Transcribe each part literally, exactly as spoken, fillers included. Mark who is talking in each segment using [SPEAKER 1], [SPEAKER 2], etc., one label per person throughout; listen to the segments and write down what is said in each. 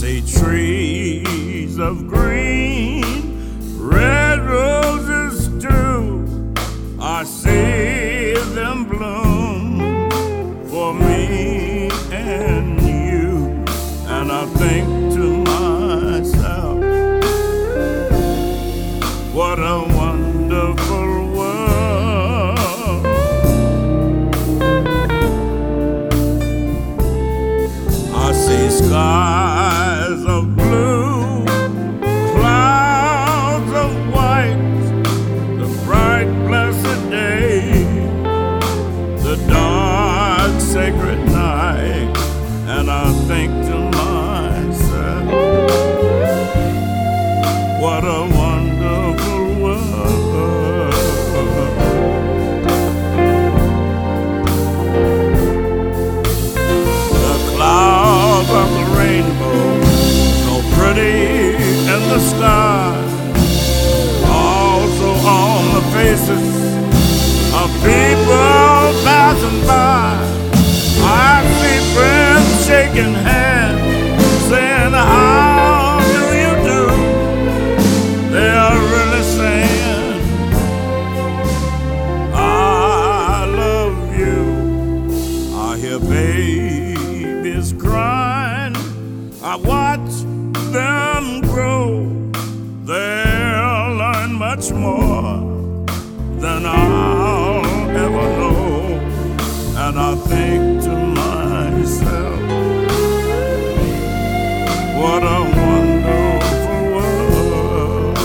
[SPEAKER 1] see trees of green, red roses too. I see them bloom for me and you, and I think to myself, what a wonderful world. I see skies of blue, clouds of white, the bright blessed day, the dark sacred night, and I think to myself, what a wonderful world. The clouds of the rainbow, so pretty in the sky, also on the faces of people passing by. I see friends shaking hands, saying, how do you do? They are really saying, I love you. I hear babies crying, I watch them grow. They'll learn much more than I'll ever know. And I think to myself, what a wonderful world.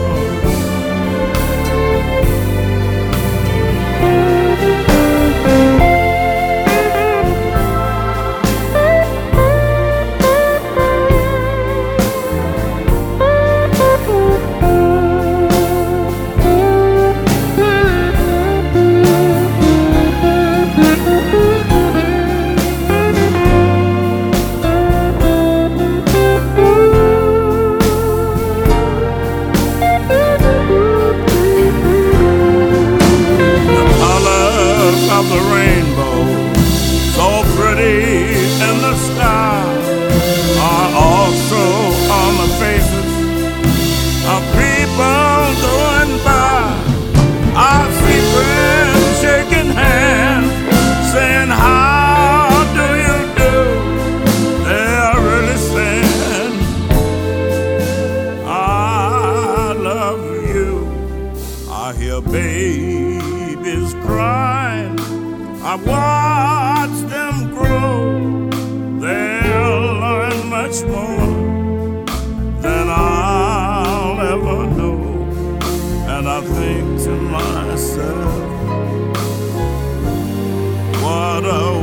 [SPEAKER 1] Of the rainbow, so pretty in the sky, are also on the faces of people going by. I see friends shaking hands, saying, how do you do? They are really saying, I love you. I hear babies crying, I watch them grow. They'll learn much more than I'll ever know. And I think to myself, what a